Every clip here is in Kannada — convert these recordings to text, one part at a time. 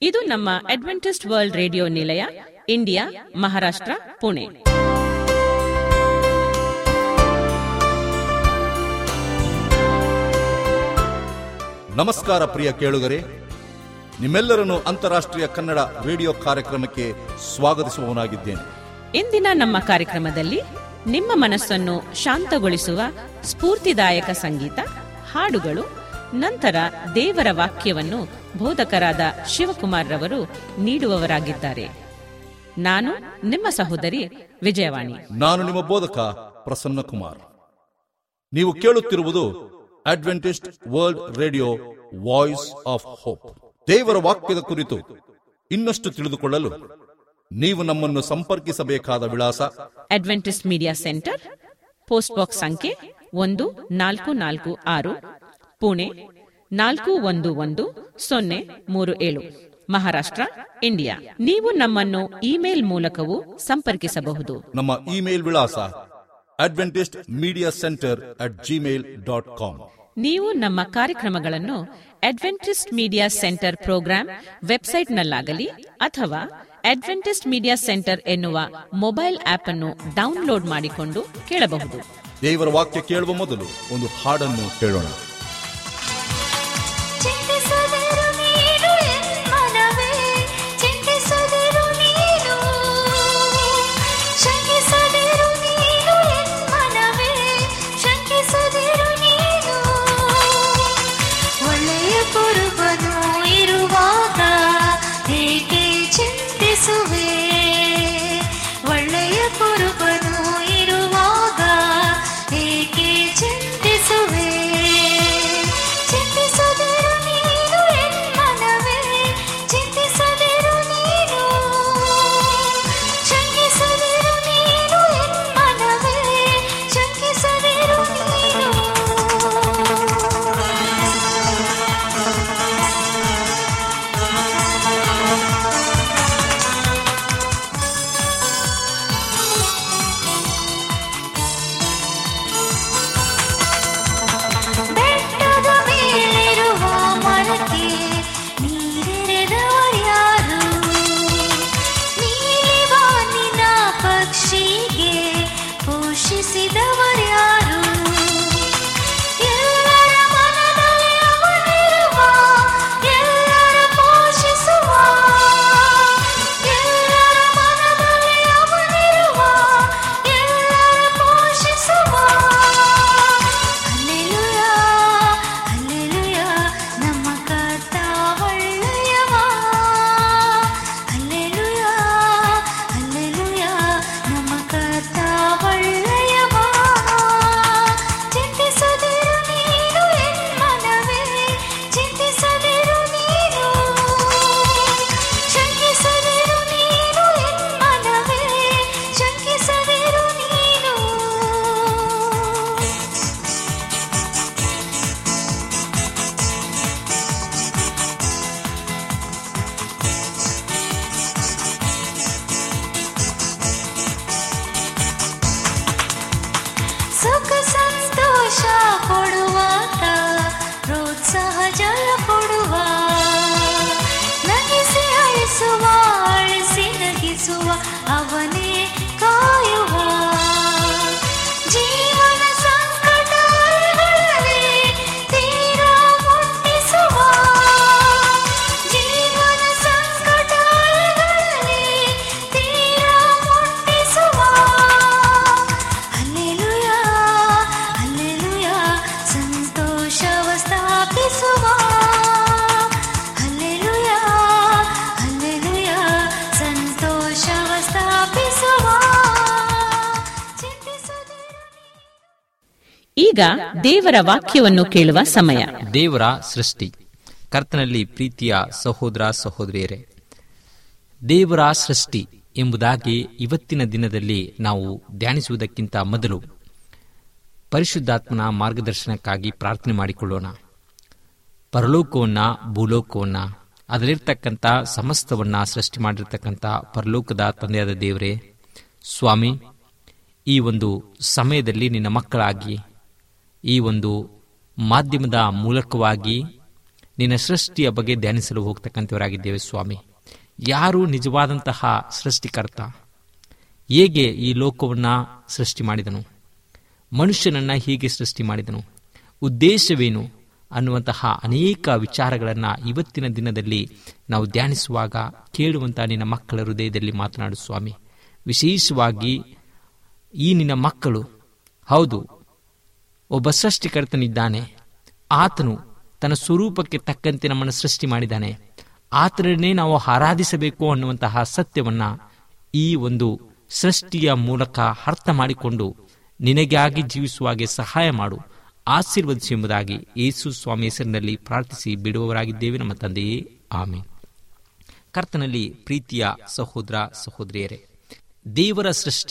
ಇದು ನಮ್ಮ ಅಡ್ವೆಂಟಿಸ್ಟ್ ವರ್ಲ್ಡ್ ರೇಡಿಯೋ ನಿಲಯ, ಇಂಡಿಯಾ, ಮಹಾರಾಷ್ಟ್ರ, ಪುಣೆ. ನಮಸ್ಕಾರ ಪ್ರಿಯ ಕೇಳುಗರೆ, ನಿಮ್ಮೆಲ್ಲರನ್ನು ಅಂತಾರಾಷ್ಟ್ರೀಯ ಕನ್ನಡ ರೇಡಿಯೋ ಕಾರ್ಯಕ್ರಮಕ್ಕೆ ಸ್ವಾಗತಿಸುವವನಾಗಿದ್ದೇನೆ. ಇಂದಿನ ನಮ್ಮ ಕಾರ್ಯಕ್ರಮದಲ್ಲಿ ನಿಮ್ಮ ಮನಸ್ಸನ್ನು ಶಾಂತಗೊಳಿಸುವ ಸ್ಫೂರ್ತಿದಾಯಕ ಸಂಗೀತ, ಹಾಡುಗಳು, ನಂತರ ದೇವರ ವಾಕ್ಯವನ್ನು ಬೋಧಕರಾದ ಶಿವಕುಮಾರ್ ರವರು ನೀಡುವವರಾಗಿದ್ದಾರೆ. ನಾನು ನಿಮ್ಮ ಸಹೋದರಿ ವಿಜಯವಾಣಿ. ನಾನು ನಿಮ್ಮ ಬೋಧಕ ಪ್ರಸನ್ನ ಕುಮಾರ್. ನೀವು ಕೇಳುತ್ತಿರುವುದು Adventist World Radio, Voice of Hope. ದೇವರ ವಾಕ್ಯದ ಕುರಿತು ಇನ್ನಷ್ಟು ತಿಳಿದುಕೊಳ್ಳಲು ನೀವು ನಮ್ಮನ್ನು ಸಂಪರ್ಕಿಸಬೇಕಾದ ವಿಳಾಸ: Adventist Media Center, post box ಸಂಖ್ಯೆ 1446, ಪುಣೆ 411037, ಮಹಾರಾಷ್ಟ್ರ, ಇಂಡಿಯಾ. ನೀವು ನಮ್ಮನ್ನು ಇಮೇಲ್ ಮೂಲಕವೂ ಸಂಪರ್ಕಿಸಬಹುದು. ನಮ್ಮ ಇಮೇಲ್ ವಿಳಾಸ adventistmediacenter@gmail.com. ನೀವು ನಮ್ಮ ಕಾರ್ಯಕ್ರಮಗಳನ್ನು ಅಡ್ವೆಂಟಿಸ್ಟ್ ಮೀಡಿಯಾ ಸೆಂಟರ್ ಪ್ರೋಗ್ರಾಂ ವೆಬ್ಸೈಟ್ನಲ್ಲಾಗಲಿ ಅಥವಾ ಅಡ್ವೆಂಟಿಸ್ಟ್ ಮೀಡಿಯಾ ಸೆಂಟರ್ ಎನ್ನುವ ಮೊಬೈಲ್ ಆಪ್ ಅನ್ನು ಡೌನ್ಲೋಡ್ ಮಾಡಿಕೊಂಡು ಕೇಳಬಹುದು. ದೇವರ ವಾಕ್ಯ ಕೇಳುವ ಮೊದಲು ಒಂದು ಹಾಡನ್ನು ಕೇಳೋಣ. ಈಗ ದೇವರ ವಾಕ್ಯವನ್ನು ಕೇಳುವ ಸಮಯ. ದೇವರ ಸೃಷ್ಟಿ. ಕರ್ತನಲ್ಲಿ ಪ್ರೀತಿಯ ಸಹೋದರ ಸಹೋದರಿಯರೇ, ದೇವರ ಸೃಷ್ಟಿ ಎಂಬುದಾಗಿ ಇವತ್ತಿನ ದಿನದಲ್ಲಿ ನಾವು ಧ್ಯಾನಿಸುವುದಕ್ಕಿಂತ ಮೊದಲು ಪರಿಶುದ್ಧಾತ್ಮನ ಮಾರ್ಗದರ್ಶನಕ್ಕಾಗಿ ಪ್ರಾರ್ಥನೆ ಮಾಡಿಕೊಳ್ಳೋಣ. ಪರಲೋಕವನ್ನ, ಭೂಲೋಕವನ್ನ, ಅದರಲ್ಲಿರ್ತಕ್ಕಂಥ ಸಮಸ್ತವನ್ನ ಸೃಷ್ಟಿ ಮಾಡಿರ್ತಕ್ಕಂಥ ಪರಲೋಕದ ತಂದೆಯಾದ ದೇವರೇ, ಸ್ವಾಮಿ, ಈ ಒಂದು ಸಮಯದಲ್ಲಿ ನಿನ್ನ ಮಕ್ಕಳಾಗಿ ಈ ಒಂದು ಮಾಧ್ಯಮದ ಮೂಲಕವಾಗಿ ನಿನ್ನ ಸೃಷ್ಟಿಯ ಬಗ್ಗೆ ಧ್ಯಾನಿಸಲು ಹೋಗ್ತಕ್ಕಂಥವರಾಗಿದ್ದೇವೆ ಸ್ವಾಮಿ. ಯಾರು ನಿಜವಾದಂತಹ ಸೃಷ್ಟಿಕರ್ತ? ಹೇಗೆ ಈ ಲೋಕವನ್ನು ಸೃಷ್ಟಿ ಮಾಡಿದನು? ಮನುಷ್ಯನನ್ನು ಹೀಗೆ ಸೃಷ್ಟಿ ಮಾಡಿದನು? ಉದ್ದೇಶವೇನು ಅನ್ನುವಂತಹ ಅನೇಕ ವಿಚಾರಗಳನ್ನು ಇವತ್ತಿನ ದಿನದಲ್ಲಿ ನಾವು ಧ್ಯಾನಿಸುವಾಗ ಕೇಳುವಂತಹ ನಿನ್ನ ಮಕ್ಕಳ ಹೃದಯದಲ್ಲಿ ಮಾತನಾಡು ಸ್ವಾಮಿ. ವಿಶೇಷವಾಗಿ ಈ ನಿನ್ನ ಮಕ್ಕಳು, ಹೌದು, ಒಬ್ಬ ಸೃಷ್ಟಿಕರ್ತನಿದ್ದಾನೆ. ಆತನು ತನ್ನ ಸ್ವರೂಪಕ್ಕೆ ತಕ್ಕಂತೆ ನಮ್ಮನ್ನು ಸೃಷ್ಟಿ ಮಾಡಿದ್ದಾನೆ. ಆತನನ್ನೇ ನಾವು ಆರಾಧಿಸಬೇಕು ಅನ್ನುವಂತಹ ಸತ್ಯವನ್ನ ಈ ಒಂದು ಸೃಷ್ಟಿಯ ಮೂಲಕ ಅರ್ಥ ಮಾಡಿಕೊಂಡು ನಿನಗಾಗಿ ಜೀವಿಸುವಾಗೆ ಸಹಾಯ ಮಾಡು, ಆಶೀರ್ವದಿಸು ಎಂಬುದಾಗಿ ಯೇಸು ಸ್ವಾಮಿ ಹೆಸರಿನಲ್ಲಿ ಪ್ರಾರ್ಥಿಸಿ ಬಿಡುವವರಾಗಿದ್ದೇವೆ ನಮ್ಮ ತಂದೆಯೇ, ಆಮೆನ್. ಕರ್ತನಲ್ಲಿ ಪ್ರೀತಿಯ ಸಹೋದರ ಸಹೋದರಿಯರೇ, ದೇವರ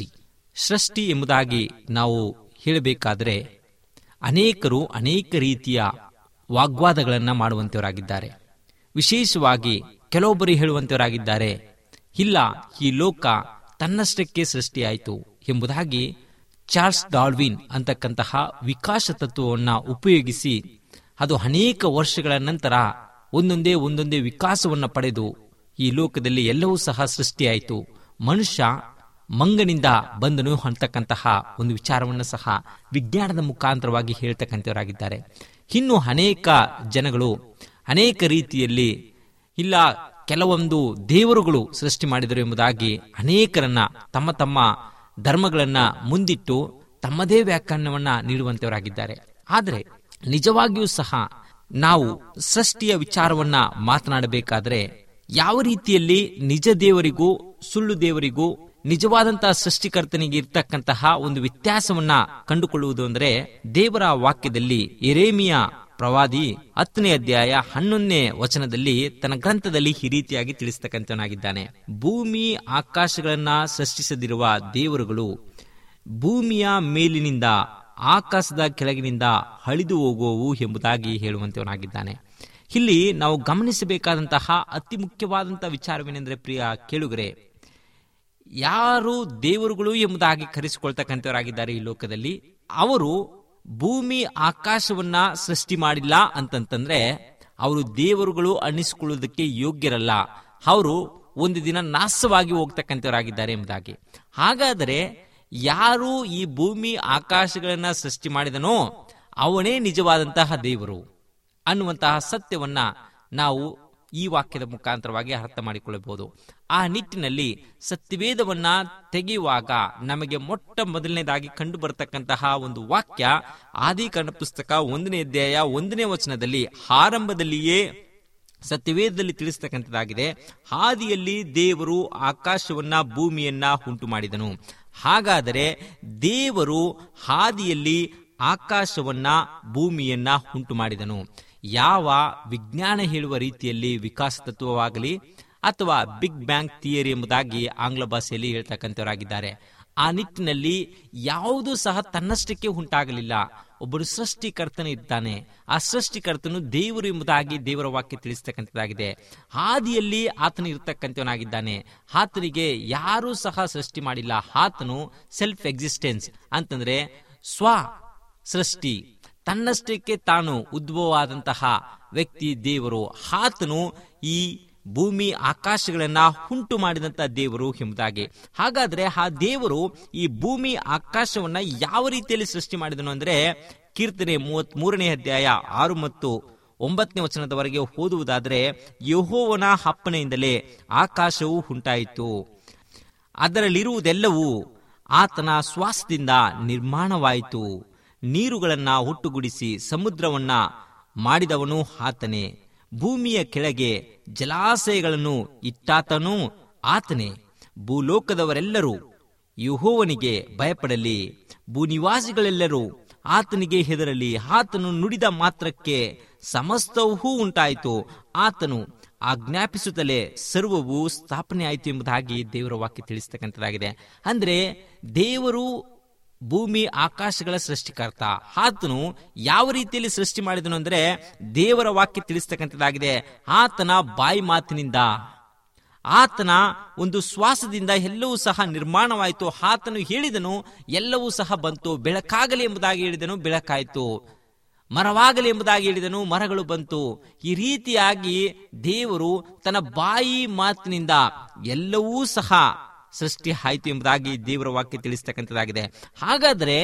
ಸೃಷ್ಟಿ ಎಂಬುದಾಗಿ ನಾವು ಹೇಳಬೇಕಾದರೆ ಅನೇಕರು ಅನೇಕ ರೀತಿಯ ವಾಗ್ವಾದಗಳನ್ನು ಮಾಡುವಂತವರಾಗಿದ್ದಾರೆ. ವಿಶೇಷವಾಗಿ ಕೆಲವೊಬ್ಬರು ಹೇಳುವಂತವರಾಗಿದ್ದಾರೆ, ಇಲ್ಲ, ಈ ಲೋಕ ತನ್ನಷ್ಟಕ್ಕೆ ಸೃಷ್ಟಿಯಾಯಿತು ಎಂಬುದಾಗಿ ಚಾರ್ಲ್ಸ್ ಡಾರ್ವಿನ್ ಅಂತಕ್ಕಂತಹ ವಿಕಾಸ ತತ್ವವನ್ನು ಉಪಯೋಗಿಸಿ ಅದು ಅನೇಕ ವರ್ಷಗಳ ನಂತರ ಒಂದೊಂದೇ ವಿಕಾಸವನ್ನು ಪಡೆದು ಈ ಲೋಕದಲ್ಲಿ ಎಲ್ಲವೂ ಸಹ ಸೃಷ್ಟಿಯಾಯಿತು, ಮನುಷ್ಯ ಮಂಗನಿಂದ ಬಂದನು ಅಂತಕ್ಕಂತಹ ಒಂದು ವಿಚಾರವನ್ನು ಸಹ ವಿಜ್ಞಾನದ ಮುಖಾಂತರವಾಗಿ ಹೇಳ್ತಕ್ಕಂಥವರಾಗಿದ್ದಾರೆ. ಇನ್ನು ಅನೇಕ ಜನಗಳು ಅನೇಕ ರೀತಿಯಲ್ಲಿ ಇಲ್ಲ, ಕೆಲವೊಂದು ದೇವರುಗಳು ಸೃಷ್ಟಿ ಮಾಡಿದರು ಎಂಬುದಾಗಿ ಅನೇಕರನ್ನ ತಮ್ಮ ತಮ್ಮ ಧರ್ಮಗಳನ್ನ ಮುಂದಿಟ್ಟು ತಮ್ಮದೇ ವ್ಯಾಖ್ಯಾನವನ್ನ ನೀಡುವಂತವರಾಗಿದ್ದಾರೆ. ಆದರೆ ನಿಜವಾಗಿಯೂ ಸಹ ನಾವು ಸೃಷ್ಟಿಯ ವಿಚಾರವನ್ನ ಮಾತನಾಡಬೇಕಾದ್ರೆ ಯಾವ ರೀತಿಯಲ್ಲಿ ನಿಜ ದೇವರಿಗೂ ಸುಳ್ಳು ದೇವರಿಗೂ ನಿಜವಾದಂತಹ ಸೃಷ್ಟಿಕರ್ತನಿಗೆ ಇರ್ತಕ್ಕಂತಹ ಒಂದು ವ್ಯತ್ಯಾಸವನ್ನ ಕಂಡುಕೊಳ್ಳುವುದು ಅಂದರೆ, ದೇವರ ವಾಕ್ಯದಲ್ಲಿ ಯೆರೆಮೀಯ ಪ್ರವಾದಿ 10ನೇ ಅಧ್ಯಾಯ 11ನೇ ವಚನದಲ್ಲಿ ತನ್ನ ಗ್ರಂಥದಲ್ಲಿ ಈ ರೀತಿಯಾಗಿ ತಿಳಿಸ್ತಕ್ಕಂಥವನಾಗಿದ್ದಾನೆ. ಭೂಮಿ ಆಕಾಶಗಳನ್ನ ಸೃಷ್ಟಿಸದಿರುವ ದೇವರುಗಳು ಭೂಮಿಯ ಮೇಲಿನಿಂದ ಆಕಾಶದ ಕೆಳಗಿನಿಂದ ಅಳಿದು ಹೋಗುವವು ಎಂಬುದಾಗಿ ಹೇಳುವಂತವನಾಗಿದ್ದಾನೆ. ಇಲ್ಲಿ ನಾವು ಗಮನಿಸಬೇಕಾದಂತಹ ಅತಿ ಮುಖ್ಯವಾದಂತಹ ವಿಚಾರವೇನೆಂದರೆ, ಪ್ರಿಯ ಕೇಳುಗರೆ, ಯಾರು ದೇವರುಗಳು ಎಂಬುದಾಗಿ ಕರೆಸಿಕೊಳ್ತಕ್ಕಂಥವರಾಗಿದ್ದಾರೆ ಈ ಲೋಕದಲ್ಲಿ, ಅವರು ಭೂಮಿ ಆಕಾಶವನ್ನ ಸೃಷ್ಟಿ ಮಾಡಿಲ್ಲ ಅಂತಂತಂದ್ರೆ ಅವರು ದೇವರುಗಳು ಅನ್ನಿಸಿಕೊಳ್ಳುವುದಕ್ಕೆ ಯೋಗ್ಯರಲ್ಲ, ಅವರು ಒಂದು ದಿನ ನಾಶವಾಗಿ ಹೋಗ್ತಕ್ಕಂಥವರಾಗಿದ್ದಾರೆ ಎಂಬುದಾಗಿ. ಹಾಗಾದರೆ ಯಾರು ಈ ಭೂಮಿ ಆಕಾಶಗಳನ್ನ ಸೃಷ್ಟಿ ಮಾಡಿದನೋ ಅವನೇ ನಿಜವಾದಂತಹ ದೇವರು ಅನ್ನುವಂತಹ ಸತ್ಯವನ್ನ ನಾವು ಈ ವಾಕ್ಯದ ಮುಖಾಂತರವಾಗಿ ಅರ್ಥ ಮಾಡಿಕೊಳ್ಳಬಹುದು. ಆ ನಿಟ್ಟಿನಲ್ಲಿ ಸತ್ಯವೇದವನ್ನ ತೆಗೆಯುವಾಗ ನಮಗೆ ಮೊಟ್ಟ ಮೊದಲನೇದಾಗಿ ಕಂಡು ಬರತಕ್ಕಂತಹ ಒಂದು ವಾಕ್ಯ ಆದಿಕಾಂಡ ಪುಸ್ತಕ 1ನೇ ಅಧ್ಯಾಯ 1ನೇ ವಚನದಲ್ಲಿ ಆರಂಭದಲ್ಲಿಯೇ ಸತ್ಯವೇದದಲ್ಲಿ ತಿಳಿಸ್ತಕ್ಕಂಥದ್ದಾಗಿದೆ. ಆದಿಯಲ್ಲಿ ದೇವರು ಆಕಾಶವನ್ನ ಭೂಮಿಯನ್ನ ಉಂಟು ಮಾಡಿದನು. ಹಾಗಾದರೆ ದೇವರು ಆದಿಯಲ್ಲಿ ಆಕಾಶವನ್ನ ಭೂಮಿಯನ್ನ ಉಂಟು ಮಾಡಿದನು. ಯಾವ ವಿಜ್ಞಾನ ಹೇಳುವ ರೀತಿಯಲ್ಲಿ ವಿಕಾಸ ತತ್ವವಾಗಲಿ ಅಥವಾ ಬಿಗ್ ಬ್ಯಾಂಗ್ ಥಿಯರಿ ಎಂಬುದಾಗಿ ಆಂಗ್ಲ ಭಾಷೆಯಲ್ಲಿ ಹೇಳ್ತಕ್ಕಂಥವರಾಗಿದ್ದಾರೆ. ಆ ನಿಟ್ಟಿನಲ್ಲಿ ಯಾವುದೂ ಸಹ ತನ್ನಷ್ಟಕ್ಕೆ ಉಂಟಾಗಲಿಲ್ಲ. ಒಬ್ಬರು ಸೃಷ್ಟಿಕರ್ತನ ಇದ್ದಾನೆ. ಆ ಸೃಷ್ಟಿಕರ್ತನು ದೇವರು ಎಂಬುದಾಗಿ ದೇವರ ವಾಕ್ಯ ತಿಳಿಸ್ತಕ್ಕಂಥದ್ದಾಗಿದೆ. ಆದಿಯಲ್ಲಿ ಆತನು ಇರ್ತಕ್ಕಂಥವನಾಗಿದ್ದಾನೆ. ಆತನಿಗೆ ಯಾರೂ ಸಹ ಸೃಷ್ಟಿ ಮಾಡಿಲ್ಲ. ಆತನು ಸೆಲ್ಫ್ ಎಕ್ಸಿಸ್ಟೆನ್ಸ್ ಅಂತಂದ್ರೆ ಸ್ವ ಸೃಷ್ಟಿ, ತನ್ನಷ್ಟಕ್ಕೆ ತಾನು ಉದ್ಭವವಾದಂತಹ ವ್ಯಕ್ತಿ ದೇವರು. ಆತನು ಈ ಭೂಮಿ ಆಕಾಶಗಳನ್ನ ಉಂಟು ಮಾಡಿದಂತಹ ದೇವರು ಎಂಬುದಾಗಿ. ಹಾಗಾದ್ರೆ ಆ ದೇವರು ಈ ಭೂಮಿ ಆಕಾಶವನ್ನ ಯಾವ ರೀತಿಯಲ್ಲಿ ಸೃಷ್ಟಿ ಮಾಡಿದನು ಅಂದ್ರೆ, ಕೀರ್ತನೆ 33ನೇ ಅಧ್ಯಾಯ 6 ಮತ್ತು 9ನೇ ವಚನದವರೆಗೆ ಓದುವುದಾದ್ರೆ, ಯೆಹೋವನ ಅಪ್ಪಣೆಯಿಂದಲೇ ಆಕಾಶವು ಉಂಟಾಯಿತು, ಅದರಲ್ಲಿರುವುದೆಲ್ಲವೂ ಆತನ ಶ್ವಾಸದಿಂದ ನಿರ್ಮಾಣವಾಯಿತು. ನೀರುಗಳನ್ನ ಒಟ್ಟುಗೂಡಿಸಿ ಸಮುದ್ರವನ್ನ ಮಾಡಿದವನು ಆತನೇ. ಭೂಮಿಯ ಕೆಳಗೆ ಜಲಾಶಯಗಳನ್ನು ಇಟ್ಟಾತನೂ ಆತನೇ. ಭೂಲೋಕದವರೆಲ್ಲರೂ ಯೆಹೋವನಿಗೆ ಭಯಪಡಲಿ, ಭೂನಿವಾಸಿಗಳೆಲ್ಲರೂ ಆತನಿಗೆ ಹೆದರಲಿ. ಆತನು ನುಡಿದ ಮಾತ್ರಕ್ಕೆ ಸಮಸ್ತವೂ ಉಂಟಾಯಿತು, ಆತನು ಆಜ್ಞಾಪಿಸುತ್ತಲೇ ಸರ್ವವು ಸ್ಥಾಪನೆ ಆಯಿತು ಎಂಬುದಾಗಿ ದೇವರ ವಾಕ್ಯ ತಿಳಿಸ್ತಕ್ಕಂಥದ್ದಾಗಿದೆ. ಅಂದ್ರೆ ದೇವರು ಭೂಮಿ ಆಕಾಶಗಳ ಸೃಷ್ಟಿಕರ್ತ. ಆತನು ಯಾವ ರೀತಿಯಲ್ಲಿ ಸೃಷ್ಟಿ ಮಾಡಿದನು ಅಂದ್ರೆ, ದೇವರ ವಾಕ್ಯ ತಿಳಿಸ್ತಕ್ಕಂಥದ್ದಾಗಿದೆ. ಆತನ ಬಾಯಿ ಮಾತಿನಿಂದ, ಆತನ ಒಂದು ಶ್ವಾಸದಿಂದ ಎಲ್ಲವೂ ಸಹ ನಿರ್ಮಾಣವಾಯಿತು. ಆತನು ಹೇಳಿದನು, ಎಲ್ಲವೂ ಸಹ ಬಂತು. ಬೆಳಕಾಗಲಿ ಎಂಬುದಾಗಿ ಹೇಳಿದನು, ಬೆಳಕಾಯಿತು. ಮರವಾಗಲಿ ಎಂಬುದಾಗಿ ಹೇಳಿದನು, ಮರಗಳು ಬಂತು. ಈ ರೀತಿಯಾಗಿ ದೇವರು ತನ್ನ ಬಾಯಿ ಮಾತಿನಿಂದ ಎಲ್ಲವೂ ಸಹ ಸೃಷ್ಟಿ ಆಯಿತು ಎಂಬುದಾಗಿ ದೇವರ ವಾಕ್ಯ ತಿಳಿಸ್ತಕ್ಕಂಥದ್ದಾಗಿದೆ. ಹಾಗಾದ್ರೆ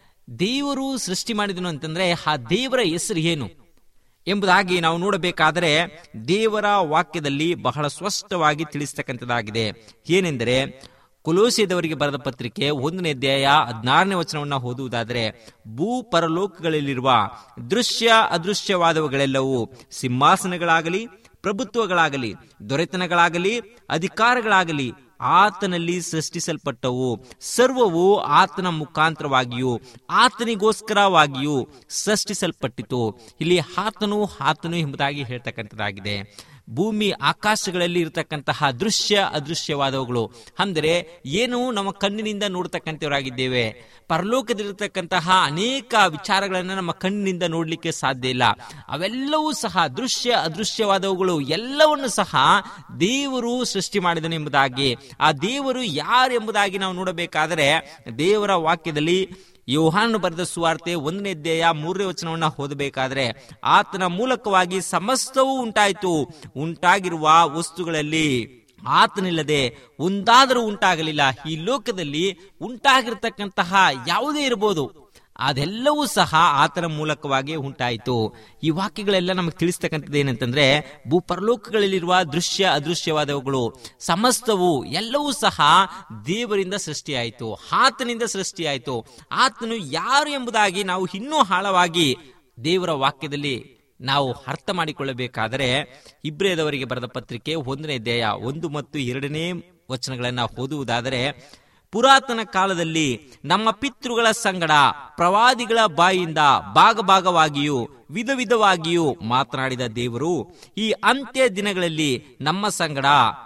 ದೇವರು ಸೃಷ್ಟಿ ಮಾಡಿದನು ಅಂತಂದ್ರೆ ಆ ದೇವರ ಹೆಸರು ಏನು ಎಂಬುದಾಗಿ ನಾವು ನೋಡಬೇಕಾದರೆ ದೇವರ ವಾಕ್ಯದಲ್ಲಿ ಬಹಳ ಸ್ಪಷ್ಟವಾಗಿ ತಿಳಿಸ್ತಕ್ಕಂಥದ್ದಾಗಿದೆ. ಏನೆಂದರೆ, ಕೊಲೋಸ್ಯದವರಿಗೆ ಬರೆದ ಪತ್ರಿಕೆ 1ನೇ ಅಧ್ಯಾಯ 16ನೇ ವಚನವನ್ನು ಓದುವುದಾದರೆ, ಭೂ ಪರಲೋಕಗಳಲ್ಲಿರುವ ದೃಶ್ಯ ಅದೃಶ್ಯವಾದವುಗಳೆಲ್ಲವೂ, ಸಿಂಹಾಸನಗಳಾಗಲಿ, ಪ್ರಭುತ್ವಗಳಾಗಲಿ, ದೊರೆತನಗಳಾಗಲಿ, ಅಧಿಕಾರಗಳಾಗಲಿ ಆತನಲ್ಲಿ ಸೃಷ್ಟಿಸಲ್ಪಟ್ಟವು. ಸರ್ವವು ಆತನ ಮುಖಾಂತರವಾಗಿಯೂ ಆತನಿಗೋಸ್ಕರವಾಗಿಯೂ ಸೃಷ್ಟಿಸಲ್ಪಟ್ಟಿತು. ಇಲ್ಲಿ ಆತನು ಎಂಬುದಾಗಿ ಹೇಳ್ತಕ್ಕಂಥದ್ದಾಗಿದೆ. ಭೂಮಿ ಆಕಾಶಗಳಲ್ಲಿ ಇರತಕ್ಕಂತಹ ದೃಶ್ಯ ಅದೃಶ್ಯವಾದವುಗಳು ಅಂದರೆ ಏನು, ನಮ್ಮ ಕಣ್ಣಿನಿಂದ ನೋಡ್ತಕ್ಕಂಥವರಾಗಿದ್ದೇವೆ. ಪರಲೋಕದಲ್ಲಿರತಕ್ಕಂತಹ ಅನೇಕ ವಿಚಾರಗಳನ್ನು ನಮ್ಮ ಕಣ್ಣಿನಿಂದ ನೋಡ್ಲಿಕ್ಕೆ ಸಾಧ್ಯ ಇಲ್ಲ. ಅವೆಲ್ಲವೂ ಸಹ ದೃಶ್ಯ ಅದೃಶ್ಯವಾದವುಗಳು ಎಲ್ಲವನ್ನು ಸಹ ದೇವರು ಸೃಷ್ಟಿ ಮಾಡಿದನು ಎಂಬುದಾಗಿ, ಆ ದೇವರು ಯಾರು ಎಂಬುದಾಗಿ ನಾವು ನೋಡಬೇಕಾದರೆ ದೇವರ ವಾಕ್ಯದಲ್ಲಿ ಯೋಹಾನನು ಬರೆದ ಸುವಾರ್ತೆ 1ನೇ ಅಧ್ಯಾಯ 3ನೇ ವಚನವನ್ನು ಓದಬೇಕಾದ್ರೆ, ಆತನ ಮೂಲಕವಾಗಿ ಸಮಸ್ತವೂ ಉಂಟಾಯಿತು, ಉಂಟಾಗಿರುವ ವಸ್ತುಗಳಲ್ಲಿ ಆತನಿಲ್ಲದೆ ಒಂದಾದರೂ ಉಂಟಾಗಲಿಲ್ಲ. ಈ ಲೋಕದಲ್ಲಿ ಉಂಟಾಗಿರ್ತಕ್ಕಂತಹ ಯಾವುದೇ ಇರಬಹುದು, ಅದೆಲ್ಲವೂ ಸಹ ಆತನ ಮೂಲಕವಾಗಿ ಉಂಟಾಯಿತು. ಈ ವಾಕ್ಯಗಳೆಲ್ಲ ನಮಗೆ ತಿಳಿಸ್ತಕ್ಕಂಥದ್ದು ಏನಂತಂದ್ರೆ, ಭೂಪರಲೋಕಗಳಲ್ಲಿರುವ ದೃಶ್ಯ ಅದೃಶ್ಯವಾದವುಗಳು ಸಮಸ್ತವು ಎಲ್ಲವೂ ಸಹ ದೇವರಿಂದ ಸೃಷ್ಟಿಯಾಯಿತು, ಆತನಿಂದ ಸೃಷ್ಟಿಯಾಯಿತು. ಆತನು ಯಾರು ಎಂಬುದಾಗಿ ನಾವು ಇನ್ನೂ ಆಳವಾಗಿ ದೇವರ ವಾಕ್ಯದಲ್ಲಿ ನಾವು ಅರ್ಥ ಮಾಡಿಕೊಳ್ಳಬೇಕಾದರೆ, ಇಬ್ರಿಯದವರಿಗೆ ಬರೆದ ಪತ್ರಿಕೆ 1ನೇ ಅಧ್ಯಾಯ 1 ಮತ್ತು 2ನೇ ವಚನಗಳನ್ನು ಓದುವುದಾದರೆ, ಪುರಾತನ ಕಾಲದಲ್ಲಿ ನಮ್ಮ ಪಿತೃಗಳ ಸಂಗಡ ಪ್ರವಾದಿಗಳ ಬಾಯಿಯಿಂದ ಭಾಗವಾಗಿಯೂ ವಿಧ ವಿಧವಾಗಿಯೂ ಮಾತನಾಡಿದ ದೇವರು ಈ ಅಂತ್ಯ ದಿನಗಳಲ್ಲಿ ನಮ್ಮ ಸಂಗಡ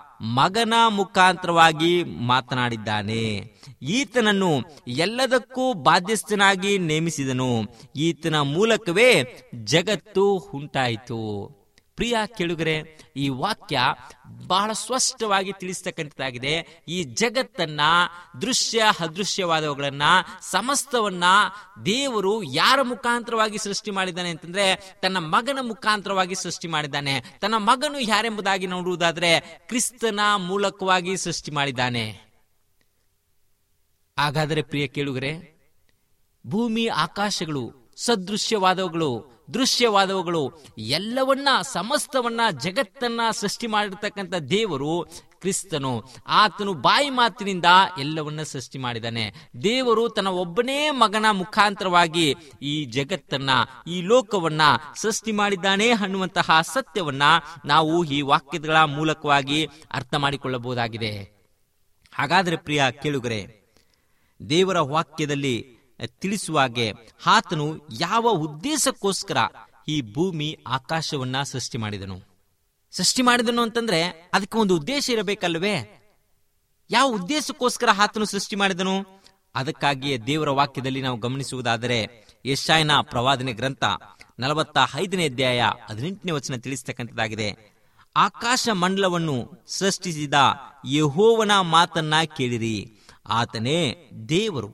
ಮಗನ ಮುಖಾಂತರವಾಗಿ ಮಾತನಾಡಿದ್ದಾನೆ. ಈತನನ್ನು ಎಲ್ಲದಕ್ಕೂ ಬಾಧ್ಯಸ್ಥನಾಗಿ ನೇಮಿಸಿದನು. ಈತನ ಮೂಲಕವೇ ಜಗತ್ತು ಉಂಟಾಯಿತು. ಪ್ರಿಯ ಕೇಳುಗರೆ, ಈ ವಾಕ್ಯ ಬಹಳ ಸ್ಪಷ್ಟವಾಗಿ ತಿಳಿಸ್ತಕ್ಕಂಥದ್ದಾಗಿದೆ. ಈ ಜಗತ್ತನ್ನ, ದೃಶ್ಯ ಅದೃಶ್ಯವಾದವುಗಳನ್ನ, ಸಮಸ್ತವನ್ನ ದೇವರು ಯಾರ ಮುಖಾಂತರವಾಗಿ ಸೃಷ್ಟಿ ಮಾಡಿದ್ದಾನೆ ಅಂತಂದ್ರೆ ತನ್ನ ಮಗನ ಮುಖಾಂತರವಾಗಿ ಸೃಷ್ಟಿ ಮಾಡಿದ್ದಾನೆ. ತನ್ನ ಮಗನು ಯಾರೆಂಬುದಾಗಿ ನೋಡುವುದಾದ್ರೆ ಕ್ರಿಸ್ತನ ಮೂಲಕವಾಗಿ ಸೃಷ್ಟಿ ಮಾಡಿದ್ದಾನೆ. ಹಾಗಾದರೆ ಪ್ರಿಯ ಕೇಳುಗರೆ, ಭೂಮಿ ಆಕಾಶಗಳು, ಸದೃಶ್ಯವಾದವುಗಳು, ದೃಶ್ಯವಾದವುಗಳು ಎಲ್ಲವನ್ನ, ಸಮಸ್ತವನ್ನ, ಜಗತ್ತನ್ನ ಸೃಷ್ಟಿ ಮಾಡಿರ್ತಕ್ಕಂಥ ದೇವರು ಕ್ರಿಸ್ತನು. ಆತನು ಬಾಯಿ ಮಾತಿನಿಂದ ಎಲ್ಲವನ್ನ ಸೃಷ್ಟಿ ಮಾಡಿದ್ದಾನೆ. ದೇವರು ತನ್ನ ಒಬ್ಬನೇ ಮಗನ ಮುಖಾಂತರವಾಗಿ ಈ ಜಗತ್ತನ್ನ, ಈ ಲೋಕವನ್ನ ಸೃಷ್ಟಿ ಮಾಡಿದ್ದಾನೆ ಅನ್ನುವಂತಹ ಸತ್ಯವನ್ನ ನಾವು ಈ ವಾಕ್ಯಗಳ ಮೂಲಕವಾಗಿ ಅರ್ಥ ಮಾಡಿಕೊಳ್ಳಬಹುದಾಗಿದೆ. ಹಾಗಾದರೆ ಪ್ರಿಯ ಕೇಳುಗರೆ, ದೇವರ ವಾಕ್ಯದಲ್ಲಿ ತಿಳಿಸುವಾಗೆ ಆತನು ಯಾವ ಉದ್ದೇಶಕ್ಕೋಸ್ಕರ ಈ ಭೂಮಿ ಆಕಾಶವನ್ನ ಸೃಷ್ಟಿ ಮಾಡಿದನು ಅಂತಂದ್ರೆ ಅದಕ್ಕೆ ಒಂದು ಉದ್ದೇಶ ಇರಬೇಕಲ್ವೇ? ಯಾವ ಉದ್ದೇಶಕ್ಕೋಸ್ಕರ ಆತನು ಸೃಷ್ಟಿ ಮಾಡಿದನು? ಅದಕ್ಕಾಗಿಯೇ ದೇವರ ವಾಕ್ಯದಲ್ಲಿ ನಾವು ಗಮನಿಸುವುದಾದರೆ ಯೆಶಾಯನ ಪ್ರವಾದನೆ ಗ್ರಂಥ 45ನೇ ಅಧ್ಯಾಯ 18ನೇ ವಚನ ತಿಳಿಸ್ತಕ್ಕಂಥದ್ದಾಗಿದೆ. ಆಕಾಶ ಮಂಡಲವನ್ನು ಸೃಷ್ಟಿಸಿದ ಯೆಹೋವನ ಮಾತನ್ನ ಕೇಳಿರಿ. ಆತನೇ ದೇವರು.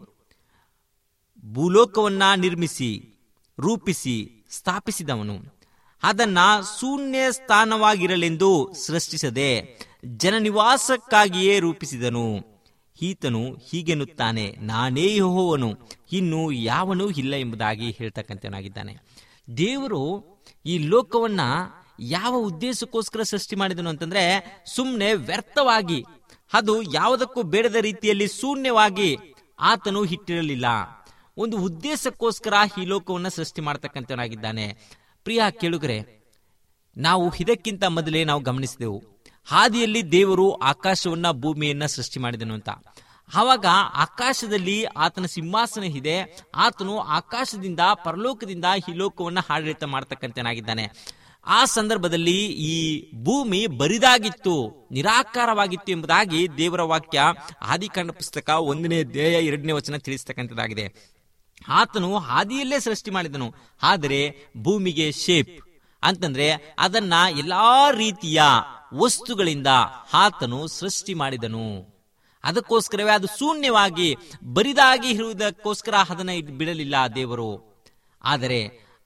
ಭೂಲೋಕವನ್ನ ನಿರ್ಮಿಸಿ, ರೂಪಿಸಿ, ಸ್ಥಾಪಿಸಿದವನು. ಅದನ್ನ ಶೂನ್ಯ ಸ್ಥಾನವಾಗಿರಲೆಂದು ಸೃಷ್ಟಿಸದೆ ಜನನಿವಾಸಕ್ಕಾಗಿಯೇ ರೂಪಿಸಿದನು. ಈತನು ಹೀಗೆನ್ನುತ್ತಾನೆ, ನಾನೇ ಯೆಹೋವನು, ಇನ್ನು ಯಾವನೂ ಇಲ್ಲ ಎಂಬುದಾಗಿ ಹೇಳ್ತಕ್ಕಂಥವನಾಗಿದ್ದಾನೆ. ದೇವರು ಈ ಲೋಕವನ್ನ ಯಾವ ಉದ್ದೇಶಕ್ಕೋಸ್ಕರ ಸೃಷ್ಟಿ ಮಾಡಿದನು ಅಂತಂದ್ರೆ ಸುಮ್ಮನೆ ವ್ಯರ್ಥವಾಗಿ, ಅದು ಯಾವುದಕ್ಕೂ ಬೇಡದ ರೀತಿಯಲ್ಲಿ ಶೂನ್ಯವಾಗಿ ಆತನು ಇಟ್ಟಿರಲಿಲ್ಲ. ಒಂದು ಉದ್ದೇಶಕ್ಕೋಸ್ಕರ ಈ ಲೋಕವನ್ನ ಸೃಷ್ಟಿ ಮಾಡತಕ್ಕಂಥವನಾಗಿದ್ದಾನೆ. ಪ್ರಿಯ ಕೇಳುಗರೆ, ನಾವು ಇದಕ್ಕಿಂತ ಮೊದಲೇ ನಾವು ಗಮನಿಸಿದೆವು, ಆದಿಯಲ್ಲಿ ದೇವರು ಆಕಾಶವನ್ನ ಭೂಮಿಯನ್ನ ಸೃಷ್ಟಿ ಮಾಡಿದನು ಅಂತ. ಆವಾಗ ಆಕಾಶದಲ್ಲಿ ಆತನ ಸಿಂಹಾಸನ ಇದೆ. ಆತನು ಆಕಾಶದಿಂದ, ಪರಲೋಕದಿಂದ ಈ ಲೋಕವನ್ನ ಆಡಳಿತ ಮಾಡತಕ್ಕಂಥನಾಗಿದ್ದಾನೆ. ಆ ಸಂದರ್ಭದಲ್ಲಿ ಈ ಭೂಮಿ ಬರಿದಾಗಿತ್ತು, ನಿರಾಕಾರವಾಗಿತ್ತು ಎಂಬುದಾಗಿ ದೇವರ ವಾಕ್ಯ ಆದಿಕಾಂಡ ಪುಸ್ತಕ 1ನೇ ಅಧ್ಯಾಯ 2ನೇ ವಚನ ತಿಳಿಸ್ತಕ್ಕಂಥದ್ದಾಗಿದೆ. ಆತನು ಆದಿಯಲ್ಲೇ ಸೃಷ್ಟಿ ಮಾಡಿದನು. ಆದರೆ ಭೂಮಿಗೆ ಶೇಪ್ ಅಂತಂದ್ರೆ ಅದನ್ನ ಎಲ್ಲಾ ರೀತಿಯ ವಸ್ತುಗಳಿಂದ ಆತನು ಸೃಷ್ಟಿ ಮಾಡಿದನು. ಅದಕ್ಕೋಸ್ಕರವೇ ಅದು ಶೂನ್ಯವಾಗಿ ಬರಿದಾಗಿ ಇರುವುದಕ್ಕೋಸ್ಕರ ಅದನ್ನ ಬಿಡಲಿಲ್ಲ ದೇವರು. ಆದರೆ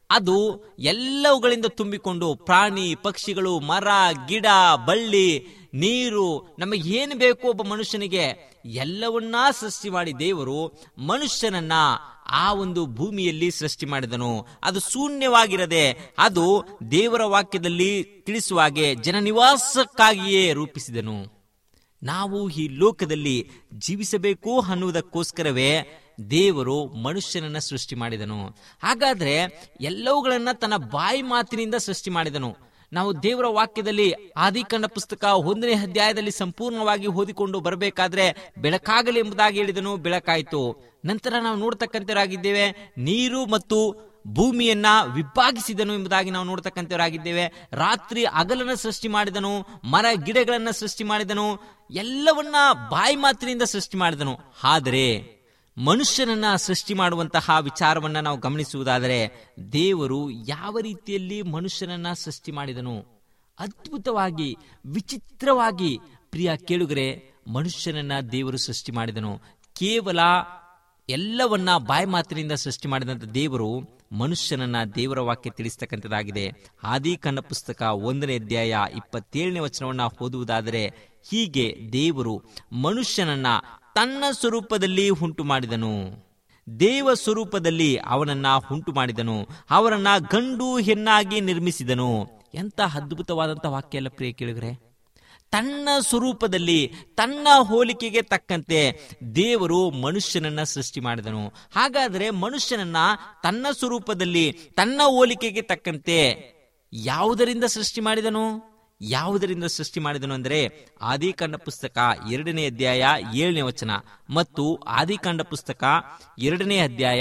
ಅದು ಎಲ್ಲವುಗಳಿಂದ ತುಂಬಿಕೊಂಡು ಪ್ರಾಣಿ ಪಕ್ಷಿಗಳು, ಮರ ಗಿಡ ಬಳ್ಳಿ, ನೀರು, ನಮಗೆ ಏನು ಬೇಕು ಒಬ್ಬ ಮನುಷ್ಯನಿಗೆ ಎಲ್ಲವನ್ನಾ ಸೃಷ್ಟಿ ಮಾಡಿ ದೇವರು ಮನುಷ್ಯನನ್ನ ಆ ಒಂದು ಭೂಮಿಯಲ್ಲಿ ಸೃಷ್ಟಿ ಮಾಡಿದನು. ಅದು ಶೂನ್ಯವಾಗಿರದೆ ಅದು ದೇವರ ವಾಕ್ಯದಲ್ಲಿ ತಿಳಿಸುವ ಹಾಗೆ ಜನನಿವಾಸಕ್ಕಾಗಿಯೇ ರೂಪಿಸಿದನು. ನಾವು ಈ ಲೋಕದಲ್ಲಿ ಜೀವಿಸಬೇಕು ಅನ್ನುವುದಕ್ಕೋಸ್ಕರವೇ ದೇವರು ಮನುಷ್ಯನನ್ನ ಸೃಷ್ಟಿ ಮಾಡಿದನು. ಹಾಗಾದ್ರೆ ಎಲ್ಲವುಗಳನ್ನ ತನ್ನ ಬಾಯಿ ಮಾತಿನಿಂದ ಸೃಷ್ಟಿ ಮಾಡಿದನು. ನಾವು ದೇವರ ವಾಕ್ಯದಲ್ಲಿ ಆದಿಕಾಂಡ ಪುಸ್ತಕ 1ನೇ ಅಧ್ಯಾಯದಲ್ಲಿ ಸಂಪೂರ್ಣವಾಗಿ ಓದಿಕೊಂಡು ಬರಬೇಕಾದ್ರೆ ಬೆಳಕಾಗಲಿ ಎಂಬುದಾಗಿ ಹೇಳಿದನು, ಬೆಳಕಾಯಿತು. ನಂತರ ನಾವು ನೋಡ್ತಕ್ಕಂಥವರಾಗಿದ್ದೇವೆ, ನೀರು ಮತ್ತು ಭೂಮಿಯನ್ನ ವಿಭಾಗಿಸಿದನು ಎಂಬುದಾಗಿ ನಾವು ನೋಡ್ತಕ್ಕಂಥವರಾಗಿದ್ದೇವೆ. ರಾತ್ರಿ ಹಗಲನ್ನ ಸೃಷ್ಟಿ ಮಾಡಿದನು, ಮರ ಗಿಡಗಳನ್ನ ಸೃಷ್ಟಿ ಮಾಡಿದನು, ಎಲ್ಲವನ್ನ ಬಾಯಿ ಮಾತಿನಿಂದ ಸೃಷ್ಟಿ ಮಾಡಿದನು. ಆದರೆ ಮನುಷ್ಯನನ್ನ ಸೃಷ್ಟಿ ಮಾಡುವಂತಹ ವಿಚಾರವನ್ನ ನಾವು ಗಮನಿಸುವುದಾದರೆ ದೇವರು ಯಾವ ರೀತಿಯಲ್ಲಿ ಮನುಷ್ಯನನ್ನ ಸೃಷ್ಟಿ ಮಾಡಿದನು? ಅದ್ಭುತವಾಗಿ, ವಿಚಿತ್ರವಾಗಿ ಪ್ರಿಯ ಕೇಳುಗರೆ, ಮನುಷ್ಯನನ್ನ ದೇವರು ಸೃಷ್ಟಿ ಮಾಡಿದನು. ಕೇವಲ ಎಲ್ಲವನ್ನ ಬಾಯಿ ಮಾತಿನಿಂದ ಸೃಷ್ಟಿ ಮಾಡಿದಂತ ದೇವರು ಮನುಷ್ಯನನ್ನ ದೇವರ ವಾಕ್ಯ ತಿಳಿಸ್ತಕ್ಕಂಥದ್ದಾಗಿದೆ. ಆದಿಕಾಂಡ ಪುಸ್ತಕ 1ನೇ ಅಧ್ಯಾಯ 27ನೇ ವಚನವನ್ನ ಓದುವುದಾದರೆ, ಹೀಗೆ ದೇವರು ಮನುಷ್ಯನನ್ನ ತನ್ನ ಸ್ವರೂಪದಲ್ಲಿ ಉಂಟು ಮಾಡಿದನು, ದೇವ ಸ್ವರೂಪದಲ್ಲಿ ಅವನನ್ನ ಉಂಟು ಮಾಡಿದನು, ಅವರನ್ನ ಗಂಡು ಹೆಣ್ಣಾಗಿ ನಿರ್ಮಿಸಿದನು. ಎಂತ ಅದ್ಭುತವಾದಂತಹ ವಾಕ್ಯ ಅಲ್ಲ ಪ್ರಿಯ ಕೇಳಿದ್ರೆ. ತನ್ನ ಸ್ವರೂಪದಲ್ಲಿ ತನ್ನ ಹೋಲಿಕೆಗೆ ತಕ್ಕಂತೆ ದೇವರು ಮನುಷ್ಯನನ್ನ ಸೃಷ್ಟಿ ಮಾಡಿದನು. ಹಾಗಾದರೆ ಮನುಷ್ಯನನ್ನ ತನ್ನ ಸ್ವರೂಪದಲ್ಲಿ ತನ್ನ ಹೋಲಿಕೆಗೆ ತಕ್ಕಂತೆ ಯಾವುದರಿಂದ ಸೃಷ್ಟಿ ಮಾಡಿದನು? ಯಾವುದರಿಂದ ಸೃಷ್ಟಿ ಮಾಡಿದನು ಅಂದರೆ ಆದಿಕಾಂಡ ಪುಸ್ತಕ 2ನೇ ಅಧ್ಯಾಯ 7ನೇ ವಚನ ಮತ್ತು ಆದಿಕಾಂಡ ಪುಸ್ತಕ 2ನೇ ಅಧ್ಯಾಯ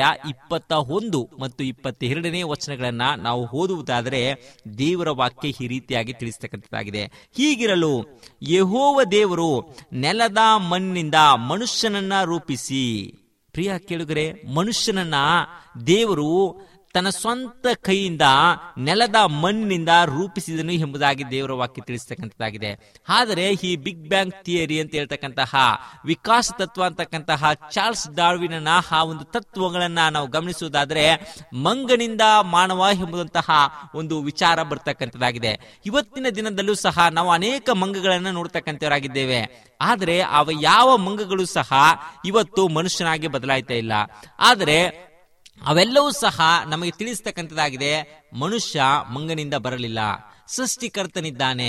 21 ಮತ್ತು 22ನೇ ವಚನಗಳನ್ನ ನಾವು ಓದುವುದಾದರೆ ದೇವರ ವಾಕ್ಯ ಈ ರೀತಿಯಾಗಿ ತಿಳಿಸ್ತಕ್ಕಂಥದ್ದಾಗಿದೆ. ಹೀಗಿರಲು ಯೆಹೋವ ದೇವರು ನೆಲದ ಮಣ್ಣಿನಿಂದ ಮನುಷ್ಯನನ್ನ ರೂಪಿಸಿ. ಪ್ರಿಯ ಕೇಳುಗರೆ, ಮನುಷ್ಯನನ್ನ ದೇವರು ತನ್ನ ಸ್ವಂತ ಕೈಯಿಂದ ನೆಲದ ಮಣ್ಣಿನಿಂದ ರೂಪಿಸಿದನು ಎಂಬುದಾಗಿ ದೇವರ ವಾಕ್ಯ ತಿಳಿಸ್ತಕ್ಕಂಥದ್ದಾಗಿದೆ. ಆದರೆ ಈ ಬಿಗ್ ಬ್ಯಾಂಗ್ ಥಿಯರಿ ಅಂತ ಹೇಳ್ತಕ್ಕಂತಹ ವಿಕಾಸ ತತ್ವ ಅಂತಕ್ಕಂತಹ ಚಾರ್ಲ್ಸ್ ಡಾರ್ವಿನ್ನ ಆ ಒಂದು ತತ್ವಗಳನ್ನ ನಾವು ಗಮನಿಸುವುದಾದರೆ ಮಂಗನಿಂದ ಮಾನವ ಎಂಬುದಂತಹ ಒಂದು ವಿಚಾರ ಬರ್ತಕ್ಕಂಥದ್ದಾಗಿದೆ. ಇವತ್ತಿನ ದಿನದಲ್ಲೂ ಸಹ ನಾವು ಅನೇಕ ಮಂಗಗಳನ್ನ ನೋಡ್ತಕ್ಕಂಥವರಾಗಿದ್ದೇವೆ. ಆದರೆ ಅವ ಯಾವ ಮಂಗಗಳು ಸಹ ಇವತ್ತು ಮನುಷ್ಯನಾಗಿ ಬದಲಾಯ್ತಾ ಇಲ್ಲ. ಆದರೆ ಅವೆಲ್ಲವೂ ಸಹ ನಮಗೆ ತಿಳಿಸ್ತಕ್ಕಂಥದ್ದಾಗಿದೆ, ಮನುಷ್ಯ ಮಂಗನಿಂದ ಬರಲಿಲ್ಲ, ಸೃಷ್ಟಿಕರ್ತನಿದ್ದಾನೆ.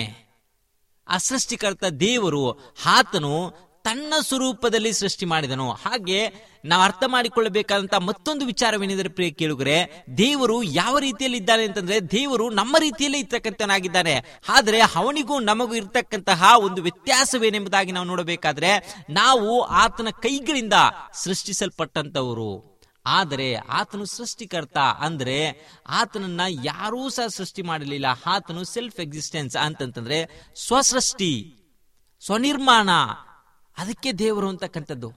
ಆ ಸೃಷ್ಟಿಕರ್ತ ದೇವರು ಆತನು ತನ್ನ ಸ್ವರೂಪದಲ್ಲಿ ಸೃಷ್ಟಿ ಮಾಡಿದನು. ಹಾಗೆ ನಾವು ಅರ್ಥ ಮಾಡಿಕೊಳ್ಳಬೇಕಾದಂತಹ ಮತ್ತೊಂದು ವಿಚಾರವೇನಿದ್ರೆ ಪ್ರಿಯ ಕೇಳುಗರೆ, ದೇವರು ಯಾವ ರೀತಿಯಲ್ಲಿ ಇದ್ದಾನೆ ಅಂತಂದ್ರೆ ದೇವರು ನಮ್ಮ ರೀತಿಯಲ್ಲೇ ಇರ್ತಕ್ಕಂಥನಾಗಿದ್ದಾನೆ. ಆದರೆ ಅವನಿಗೂ ನಮಗೂ ಇರ್ತಕ್ಕಂತಹ ಒಂದು ವ್ಯತ್ಯಾಸವೇನೆಂಬುದಾಗಿ ನಾವು ನೋಡಬೇಕಾದ್ರೆ, ನಾವು ಆತನ ಕೈಗಳಿಂದ ಸೃಷ್ಟಿಸಲ್ಪಟ್ಟಂತವರು. ಆದರೆ ಆತನು ಸೃಷ್ಟಿಕರ್ತ ಅಂದ್ರೆ ಆತನನ್ನ ಯಾರೂ ಸಹ ಸೃಷ್ಟಿ ಮಾಡಲಿಲ್ಲ. ಆತನು ಸೆಲ್ಫ್ ಎಕ್ಸಿಸ್ಟೆನ್ಸ್ ಅಂತಂತಂದ್ರೆ ಸ್ವಸೃಷ್ಟಿ, ಸ್ವನಿರ್ಮಾಣ. ಅದಕ್ಕೆ ದೇವರು ಅಂತಕ್ಕಂಥದ್ದು.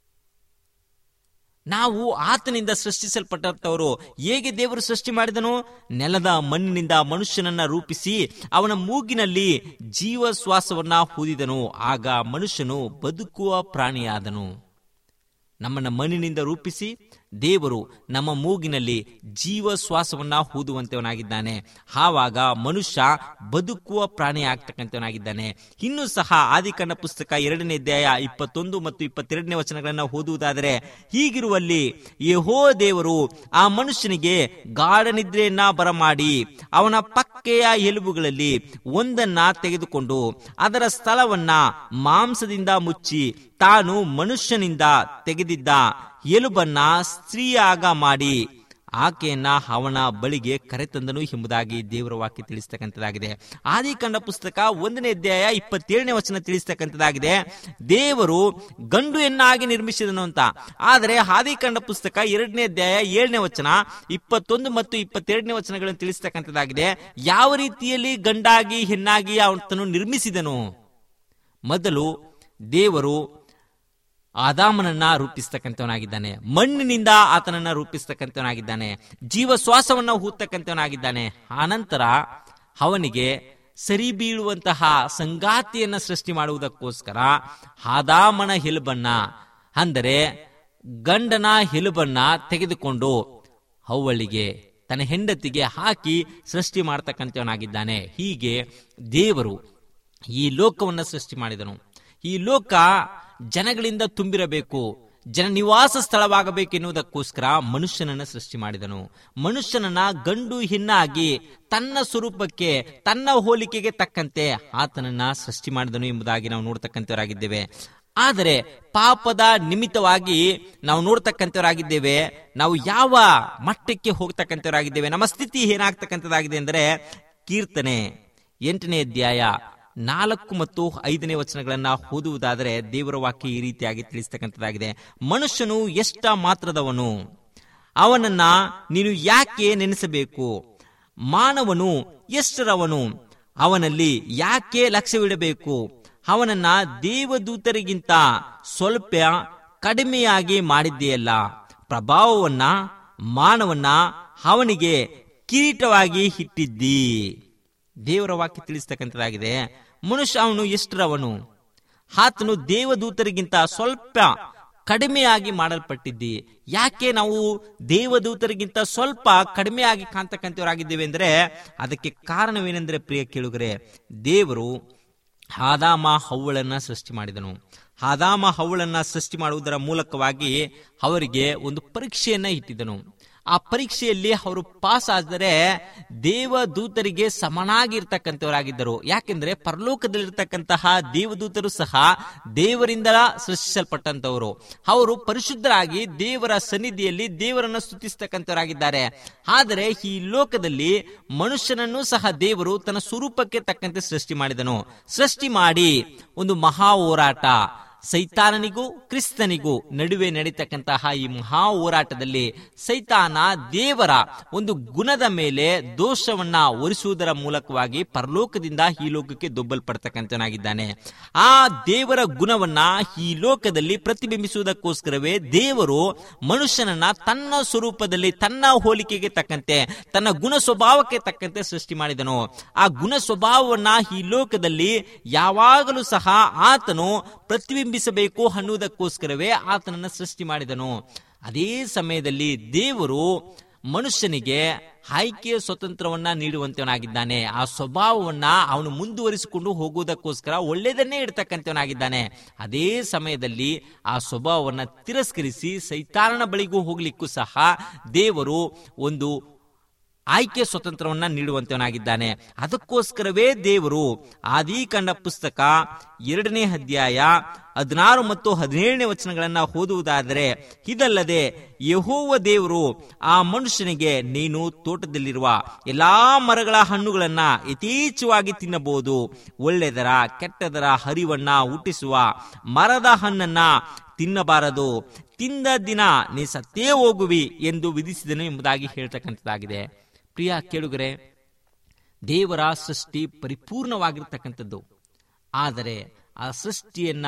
ನಾವು ಆತನಿಂದ ಸೃಷ್ಟಿಸಲ್ಪಟ್ಟವರು. ಹೇಗೆ ದೇವರು ಸೃಷ್ಟಿ ಮಾಡಿದನು? ನೆಲದ ಮಣ್ಣಿನಿಂದ ಮನುಷ್ಯನನ್ನ ರೂಪಿಸಿ ಅವನ ಮೂಗಿನಲ್ಲಿ ಜೀವ ಶ್ವಾಸವನ್ನ ಊದಿದನು. ಆಗ ಮನುಷ್ಯನು ಬದುಕುವ ಪ್ರಾಣಿಯಾದನು. ನಮ್ಮನ್ನ ಮಣ್ಣಿನಿಂದ ರೂಪಿಸಿ ದೇವರು ನಮ್ಮ ಮೂಗಿನಲ್ಲಿ ಜೀವ ಶ್ವಾಸವನ್ನ ಊದುವಂತವನಾಗಿದ್ದಾನೆ. ಆವಾಗ ಮನುಷ್ಯ ಬದುಕುವ ಪ್ರಾಣಿ ಆಗ್ತಕ್ಕಂಥವನಾಗಿದ್ದಾನೆ. ಇನ್ನೂ ಸಹ ಆದಿಕಾಂಡ ಪುಸ್ತಕ 2ನೇ ಅಧ್ಯಾಯ 21 ಮತ್ತು 22ನೇ ವಚನಗಳನ್ನ ಓದುವುದಾದರೆ, ಹೀಗಿರುವಲ್ಲಿ ಯೆಹೋವ ದೇವರು ಆ ಮನುಷ್ಯನಿಗೆ ಗಾಢ ನಿದ್ರೆಯನ್ನ ಬರಮಾಡಿ ಅವನ ಪಕ್ಕೆಯ ಎಲುಬುಗಳಲ್ಲಿ ಒಂದನ್ನ ತೆಗೆದುಕೊಂಡು ಅದರ ಸ್ಥಳವನ್ನ ಮಾಂಸದಿಂದ ಮುಚ್ಚಿ ತಾನು ಮನುಷ್ಯನಿಂದ ತೆಗೆದಿದ್ದ ಎಲುಬನ್ನ ಸ್ತ್ರೀಯಾಗ ಮಾಡಿ ಆಕೆಯನ್ನ ಅವನ ಬಳಿಗೆ ಕರೆತಂದನು ಎಂಬುದಾಗಿ ದೇವರ ವಾಕ್ಯ ತಿಳಿಸ್ತಕ್ಕಂಥದ್ದಾಗಿದೆ. ಆದಿಕಾಂಡ ಪುಸ್ತಕ 1ನೇ ಅಧ್ಯಾಯ 27ನೇ ವಚನ ತಿಳಿಸ್ತಕ್ಕಂಥದ್ದಾಗಿದೆ, ದೇವರು ಗಂಡು ಹೆಣ್ಣಾಗಿ ನಿರ್ಮಿಸಿದನು ಅಂತ. ಆದರೆ ಆದಿಕಾಂಡ ಪುಸ್ತಕ 2ನೇ ಅಧ್ಯಾಯ 7ನೇ ವಚನ 21 ಮತ್ತು 22ನೇ ವಚನಗಳನ್ನು ತಿಳಿಸ್ತಕ್ಕಂಥದ್ದಾಗಿದೆ, ಯಾವ ರೀತಿಯಲ್ಲಿ ಗಂಡಾಗಿ ಹೆಣ್ಣಾಗಿ ಅವನನ್ನು ನಿರ್ಮಿಸಿದನು. ಮೊದಲು ದೇವರು ಆದಾಮನನ್ನ ರೂಪಿಸ್ತಕ್ಕಂಥವನಾಗಿದ್ದಾನೆ, ಮಣ್ಣಿನಿಂದ ಆತನನ್ನ ರೂಪಿಸ್ತಕ್ಕಂಥವನಾಗಿದ್ದಾನೆ, ಜೀವ ಶ್ವಾಸವನ್ನ ಊದತಕ್ಕಂಥವನಾಗಿದ್ದಾನೆ. ಆನಂತರ ಅವನಿಗೆ ಸರಿ ಬೀಳುವಂತಹ ಸಂಗಾತಿಯನ್ನ ಸೃಷ್ಟಿ ಮಾಡುವುದಕ್ಕೋಸ್ಕರ ಆದಾಮನ ಎಲುಬನ್ನ ಅಂದರೆ ಗಂಡನ ಎಲುಬನ್ನ ತೆಗೆದುಕೊಂಡು ಅವಳಿಗೆ ತನ್ನ ಹೆಂಡತಿಗೆ ಹಾಕಿ ಸೃಷ್ಟಿ ಮಾಡ್ತಕ್ಕಂಥವನಾಗಿದ್ದಾನೆ. ಹೀಗೆ ದೇವರು ಈ ಲೋಕವನ್ನು ಸೃಷ್ಟಿ ಮಾಡಿದನು. ಈ ಲೋಕ ಜನಗಳಿಂದ ತುಂಬಿರಬೇಕು, ಜನ ನಿವಾಸ ಸ್ಥಳವಾಗಬೇಕೆನ್ನುವುದಕ್ಕೋಸ್ಕರ ಮನುಷ್ಯನನ್ನ ಸೃಷ್ಟಿ ಮಾಡಿದನು. ಮನುಷ್ಯನನ್ನ ಗಂಡು ಹೆಣ್ಣಾಗಿ ತನ್ನ ಸ್ವರೂಪಕ್ಕೆ ತನ್ನ ಹೋಲಿಕೆಗೆ ತಕ್ಕಂತೆ ಆತನನ್ನ ಸೃಷ್ಟಿ ಮಾಡಿದನು ಎಂಬುದಾಗಿ ನಾವು ನೋಡ್ತಕ್ಕಂಥವರಾಗಿದ್ದೇವೆ. ಆದರೆ ಪಾಪದ ನಿಮಿತ್ತವಾಗಿ ನಾವು ನೋಡ್ತಕ್ಕಂಥವರಾಗಿದ್ದೇವೆ. ನಾವು ಯಾವ ಮಟ್ಟಕ್ಕೆ ಹೋಗ್ತಕ್ಕಂಥವರಾಗಿದ್ದೇವೆ, ನಮ್ಮ ಸ್ಥಿತಿ ಏನಾಗ್ತಕ್ಕಂಥದ್ದಾಗಿದೆ ಅಂದರೆ, ಕೀರ್ತನೆ 8ನೇ ಅಧ್ಯಾಯ 4 ಮತ್ತು 5ನೇ ವಚನಗಳನ್ನ ಓದುವುದಾದರೆ ದೇವರ ವಾಕ್ಯ ಈ ರೀತಿಯಾಗಿ ತಿಳಿಸ್ತಕ್ಕಂಥದ್ದಾಗಿದೆ. ಮನುಷ್ಯನು ಎಷ್ಟ ಮಾತ್ರದವನು, ಅವನನ್ನ ನೀನು ಯಾಕೆ ನೆನೆಸಬೇಕು? ಮಾನವನು ಎಷ್ಟರವನು, ಅವನಲ್ಲಿ ಯಾಕೆ ಲಕ್ಷ್ಯವಿಡಬೇಕು? ಅವನನ್ನ ದೇವದೂತರಿಗಿಂತ ಸ್ವಲ್ಪ ಕಡಿಮೆಯಾಗಿ ಮಾಡಿದ್ದೀಯಲ್ಲ. ಪ್ರಭಾವವನ್ನ ಮಾನವನ್ನ ಅವನಿಗೆ ಕಿರೀಟವಾಗಿ ಇಟ್ಟಿದ್ದಿ. ದೇವರ ವಾಕ್ಯ ತಿಳಿಸ್ತಕ್ಕಂಥದ್ದಾಗಿದೆ. ಮನುಷ್ಯ ಅವನು ಎಷ್ಟರವನು, ಆತನು ದೇವದೂತರಿಗಿಂತ ಸ್ವಲ್ಪ ಕಡಿಮೆಯಾಗಿ ಮಾಡಲ್ಪಟ್ಟಿದ್ದಿ. ಯಾಕೆ ನಾವು ದೇವದೂತರಿಗಿಂತ ಸ್ವಲ್ಪ ಕಡಿಮೆಯಾಗಿ ಕಾಣ್ತಕ್ಕಂಥವರಾಗಿದ್ದೇವೆ ಅಂದರೆ, ಅದಕ್ಕೆ ಕಾರಣವೇನೆಂದರೆ ಪ್ರಿಯ ಕೇಳುಗರೆ, ದೇವರು ಆದಾಮ ಹವ್ವಳನ್ನ ಸೃಷ್ಟಿ ಮಾಡಿದನು. ಆದಾಮ ಹವ್ವಳನ್ನ ಸೃಷ್ಟಿ ಮಾಡುವುದರ ಮೂಲಕವಾಗಿ ಅವರಿಗೆ ಒಂದು ಪರೀಕ್ಷೆಯನ್ನ ಇಟ್ಟಿದ್ದನು. ಆ ಪರೀಕ್ಷೆಯಲ್ಲಿ ಅವರು ಪಾಸ್ ಆದರೆ ದೇವದೂತರಿಗೆ ಸಮನಾಗಿರ್ತಕ್ಕಂಥವರಾಗಿದ್ದರು. ಯಾಕೆಂದ್ರೆ ಪರಲೋಕದಲ್ಲಿರ್ತಕ್ಕಂತಹ ದೇವದೂತರು ಸಹ ದೇವರಿಂದ ಸೃಷ್ಟಿಸಲ್ಪಟ್ಟಂತವರು. ಅವರು ಪರಿಶುದ್ಧರಾಗಿ ದೇವರ ಸನ್ನಿಧಿಯಲ್ಲಿ ದೇವರನ್ನು ಸ್ತುತಿಸ್ತಕ್ಕಂಥವರಾಗಿದ್ದಾರೆ. ಆದರೆ ಈ ಲೋಕದಲ್ಲಿ ಮನುಷ್ಯನನ್ನು ಸಹ ದೇವರು ತನ್ನ ಸ್ವರೂಪಕ್ಕೆ ತಕ್ಕಂತೆ ಸೃಷ್ಟಿ ಮಾಡಿದನು. ಸೃಷ್ಟಿ ಮಾಡಿ ಒಂದು ಮಹಾ ಹೋರಾಟ, ಸೈತಾನನಿಗೂ ಕ್ರಿಸ್ತನಿಗೂ ನಡುವೆ ನಡೀತಕ್ಕಂತಹ ಈ ಮಹಾ ಹೋರಾಟದಲ್ಲಿ ಸೈತಾನ ದೇವರ ಒಂದು ಗುಣದ ಮೇಲೆ ದೋಷವನ್ನ ಹೊರಿಸುವುದರ ಮೂಲಕವಾಗಿ ಪರಲೋಕದಿಂದ ಈ ಲೋಕಕ್ಕೆ ದೊಬ್ಬಲ್ಪಡ್ತಕ್ಕಂಥನಾಗಿದ್ದಾನೆ. ಆ ದೇವರ ಗುಣವನ್ನ ಈ ಲೋಕದಲ್ಲಿ ಪ್ರತಿಬಿಂಬಿಸುವುದಕ್ಕೋಸ್ಕರವೇ ದೇವರು ಮನುಷ್ಯನನ್ನ ತನ್ನ ಸ್ವರೂಪದಲ್ಲಿ ತನ್ನ ಹೋಲಿಕೆಗೆ ತಕ್ಕಂತೆ ತನ್ನ ಗುಣ ಸ್ವಭಾವಕ್ಕೆ ತಕ್ಕಂತೆ ಸೃಷ್ಟಿ ಮಾಡಿದನು. ಆ ಗುಣ ಸ್ವಭಾವವನ್ನ ಈ ಲೋಕದಲ್ಲಿ ಯಾವಾಗಲೂ ಸಹ ಆತನು ಪ್ರತಿಬಿಂಬಿಸಬೇಕು ಅನ್ನುವುದಕ್ಕೋಸ್ಕರವೇ ಆತನನ್ನು ಸೃಷ್ಟಿ ಮಾಡಿದನು. ಅದೇ ಸಮಯದಲ್ಲಿ ದೇವರು ಮನುಷ್ಯನಿಗೆ ಆಯ್ಕೆಯ ಸ್ವತಂತ್ರವನ್ನ ನೀಡುವಂತವನಾಗಿದ್ದಾನೆ. ಆ ಸ್ವಭಾವವನ್ನ ಅವನು ಮುಂದುವರಿಸಿಕೊಂಡು ಹೋಗುವುದಕ್ಕೋಸ್ಕರ ಒಳ್ಳೆಯದನ್ನೇ ಇಡ್ತಕ್ಕಂಥವನಾಗಿದ್ದಾನೆ. ಅದೇ ಸಮಯದಲ್ಲಿ ಆ ಸ್ವಭಾವವನ್ನ ತಿರಸ್ಕರಿಸಿ ಸೈತಾನನ ಬಳಿಗೂ ಹೋಗ್ಲಿಕ್ಕೂ ಸಹ ದೇವರು ಒಂದು ಆಯ್ಕೆ ಸ್ವತಂತ್ರವನ್ನ ನೀಡುವಂತವನಾಗಿದ್ದಾನೆ. ಅದಕ್ಕೋಸ್ಕರವೇ ದೇವರು ಆದಿಕಾಂಡ ಪುಸ್ತಕ 2ನೇ ಅಧ್ಯಾಯ 16 ಮತ್ತು 17ನೇ ವಚನಗಳನ್ನ ಓದುವುದಾದರೆ, ಇದಲ್ಲದೆ ಯೆಹೋವ ದೇವರು ಆ ಮನುಷ್ಯನಿಗೆ, ನೀನು ತೋಟದಲ್ಲಿರುವ ಎಲ್ಲಾ ಮರಗಳ ಹಣ್ಣುಗಳನ್ನ ಯಥೇಚ್ಛವಾಗಿ ತಿನ್ನಬಹುದು, ಒಳ್ಳೆದರ ಕೆಟ್ಟದರ ಅರಿವನ್ನ ಹುಟ್ಟಿಸುವ ಮರದ ಹಣ್ಣನ್ನ ತಿನ್ನಬಾರದು, ತಿಂದ ದಿನ ನೀ ಸತ್ತೇ ಹೋಗುವಿ ಎಂದು ವಿಧಿಸಿದನು ಎಂಬುದಾಗಿ ಹೇಳ್ತಕ್ಕಂಥದ್ದಾಗಿದೆ. ಪ್ರಿಯ ಕೇಳುಗರೆ, ದೇವರ ಸೃಷ್ಟಿ ಪರಿಪೂರ್ಣವಾಗಿರ್ತಕ್ಕಂಥದ್ದು. ಆದರೆ ಆ ಸೃಷ್ಟಿಯನ್ನ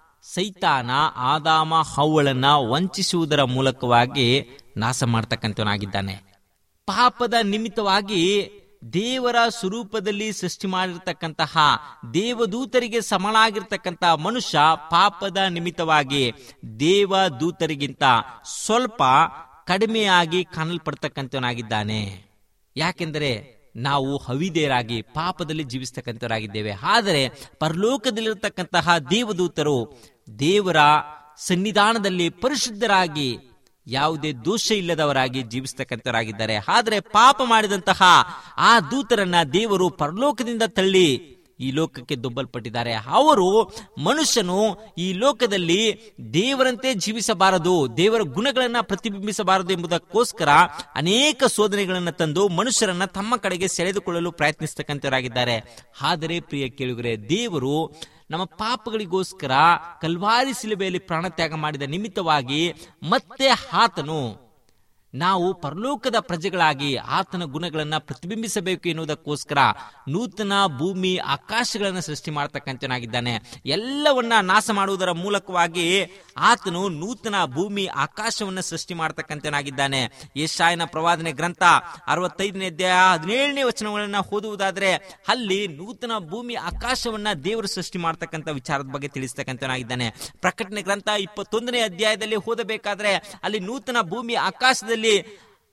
ಸೈತಾನ ಆದಾಮ ಹವ್ವಳನ್ನ ವಂಚಿಸುವುದರ ಮೂಲಕವಾಗಿ ನಾಶ ಮಾಡ್ತಕ್ಕಂಥವನಾಗಿದ್ದಾನೆ. ಪಾಪದ ನಿಮಿತ್ತವಾಗಿ ದೇವರ ಸ್ವರೂಪದಲ್ಲಿ ಸೃಷ್ಟಿ ಮಾಡಿರ್ತಕ್ಕಂತಹ ದೇವದೂತರಿಗೆ ಸಮನಾಗಿರ್ತಕ್ಕಂತಹ ಮನುಷ್ಯ ಪಾಪದ ನಿಮಿತ್ತವಾಗಿ ದೇವದೂತರಿಗಿಂತ ಸ್ವಲ್ಪ ಕಡಿಮೆಯಾಗಿ ಕಾಣಲ್ಪಡ್ತಕ್ಕಂಥವನಾಗಿದ್ದಾನೆ. ಯಾಕೆಂದರೆ ನಾವು ಅವಿಧೇಯರಾಗಿ ಪಾಪದಲ್ಲಿ ಜೀವಿಸ್ತಕ್ಕಂಥವರಾಗಿದ್ದೇವೆ. ಆದರೆ ಪರಲೋಕದಲ್ಲಿರತಕ್ಕಂತಹ ದೇವದೂತರು ದೇವರ ಸನ್ನಿಧಾನದಲ್ಲಿ ಪರಿಶುದ್ಧರಾಗಿ ಯಾವುದೇ ದೋಷ ಇಲ್ಲದವರಾಗಿ ಜೀವಿಸ್ತಕ್ಕಂಥವರಾಗಿದ್ದಾರೆ. ಆದರೆ ಪಾಪ ಮಾಡಿದಂತಹ ಆ ದೂತರನ್ನ ದೇವರು ಪರಲೋಕದಿಂದ ತಳ್ಳಿ ಈ ಲೋಕಕ್ಕೆ ದೊಬ್ಬಲ್ಪಟ್ಟಿದ್ದಾರೆ. ಅವರು ಮನುಷ್ಯನು ಈ ಲೋಕದಲ್ಲಿ ದೇವರಂತೆ ಜೀವಿಸಬಾರದು, ದೇವರ ಗುಣಗಳನ್ನ ಪ್ರತಿಬಿಂಬಿಸಬಾರದು ಎಂಬುದಕ್ಕೋಸ್ಕರ ಅನೇಕ ಶೋಧನೆಗಳನ್ನು ತಂದು ಮನುಷ್ಯರನ್ನ ತಮ್ಮ ಕಡೆಗೆ ಸೆಳೆದುಕೊಳ್ಳಲು ಪ್ರಯತ್ನಿಸ್ತಕ್ಕಂಥವರಾಗಿದ್ದಾರೆ. ಆದರೆ ಪ್ರಿಯ ಕೇಳುಗರೆ, ದೇವರು ನಮ್ಮ ಪಾಪಗಳಿಗೋಸ್ಕರ ಕಲ್ವಾರಿ ಶಿಲುಬೆಯಲ್ಲಿ ಪ್ರಾಣತ್ಯಾಗ ಮಾಡಿದ ನಿಮಿತ್ತವಾಗಿ ಮತ್ತೆ ಆತನು ನಾವು ಪರಲೋಕದ ಪ್ರಜೆಗಳಾಗಿ ಆತನ ಗುಣಗಳನ್ನ ಪ್ರತಿಬಿಂಬಿಸಬೇಕು ಎನ್ನುವುದಕ್ಕೋಸ್ಕರ ನೂತನ ಭೂಮಿ ಆಕಾಶಗಳನ್ನು ಸೃಷ್ಟಿ ಮಾಡತಕ್ಕಂಥನಾಗಿದ್ದಾನೆ. ಎಲ್ಲವನ್ನ ನಾಶ ಮಾಡುವುದರ ಮೂಲಕವಾಗಿ ಆತನು ನೂತನ ಭೂಮಿ ಆಕಾಶವನ್ನ ಸೃಷ್ಟಿ ಮಾಡತಕ್ಕಂಥನಾಗಿದ್ದಾನೆ. ಯೆಶಾಯನ ಪ್ರವಾದನೆ ಗ್ರಂಥ 65ನೇ ಅಧ್ಯಾಯ 17ನೇ ವಚನಗಳನ್ನ ಓದುವುದಾದ್ರೆ ಅಲ್ಲಿ ನೂತನ ಭೂಮಿ ಆಕಾಶವನ್ನ ದೇವರು ಸೃಷ್ಟಿ ಮಾಡತಕ್ಕಂಥ ವಿಚಾರದ ಬಗ್ಗೆ ತಿಳಿಸ್ತಕ್ಕಂಥನಾಗಿದ್ದಾನೆ. ಪ್ರಕಟಣೆ ಗ್ರಂಥ 21ನೇ ಅಧ್ಯಾಯದಲ್ಲಿ ಓದಬೇಕಾದ್ರೆ ಅಲ್ಲಿ ನೂತನ ಭೂಮಿ ಆಕಾಶದಲ್ಲಿ